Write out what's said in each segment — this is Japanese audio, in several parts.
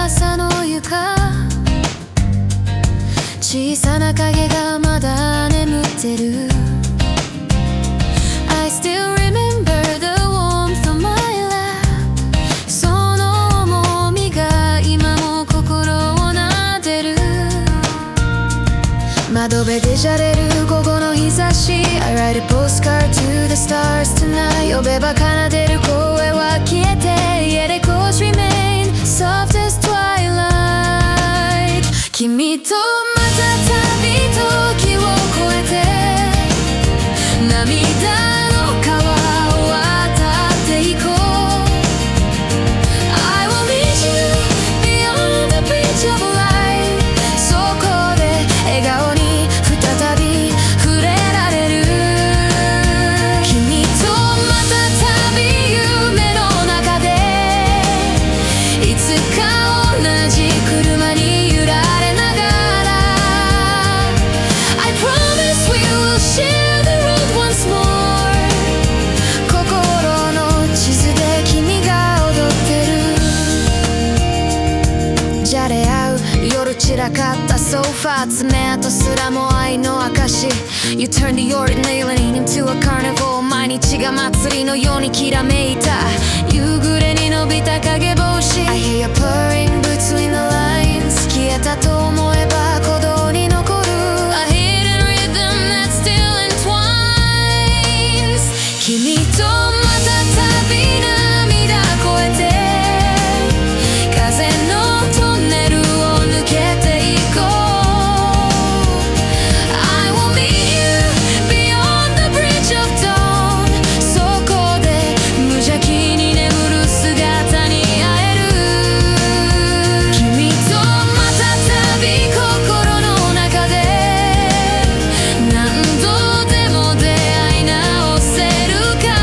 朝の床、小さな影がまだ眠ってる。 I still remember the warmth of my lap。 その重みが今も心を撫でる。窓辺でじゃれる午後の日差し、 I write a postcard to the stars tonight。 呼べば奏でる声は消えて、 Yet echoes remain soft as twilight。 君とまた旅時を越えて、涙の川を渡っていこう。 I will meet you beyond the bridge of light。 そこで笑顔に再び触れられる。君とまた旅、夢の中でいつか同じ車に揺られながら、 I promise we will share the road once more。 心の地図で君が踊ってる。じゃれ合う夜散らかったソファー、爪痕すらも愛の証。 You turn the ordinary into a carnival。 毎日が祭りのようにきらめいた。夕暮れに伸びた影帽子。 I hear you purring between the lines。 消えたと思えば鼓動に残る A hidden rhythm that still entwines。 君とまた旅、涙越えて風のトンネルを抜けていこう。 I will meet you beyond the bridge of dawn。 そこで無邪気に眠る姿に会える。君とまた旅、心の中で何度でも出会い直せるから。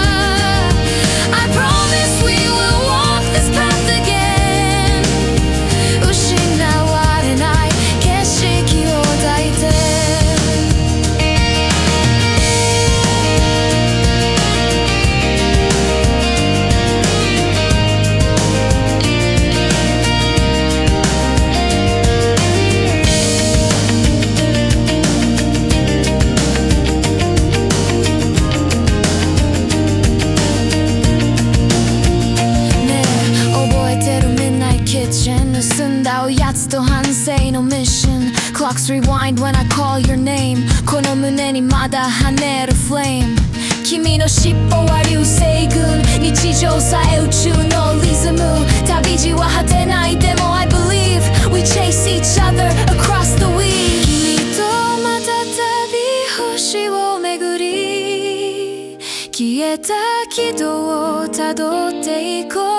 I promise we will walk this path again。 失われない景色を抱いて。ねえ覚えてる Midnight Kitchen。 盗んだおやつと反省のミッション。 Clocks rewind when I call your name。 この胸にまだ跳ねる Flame。 君の尻尾は流星群、日常さえ宇宙のリズム。旅路は果てない、でも I believe we chase each other across the week。 君とまた旅、星を巡り消えた軌道をたどっていこう。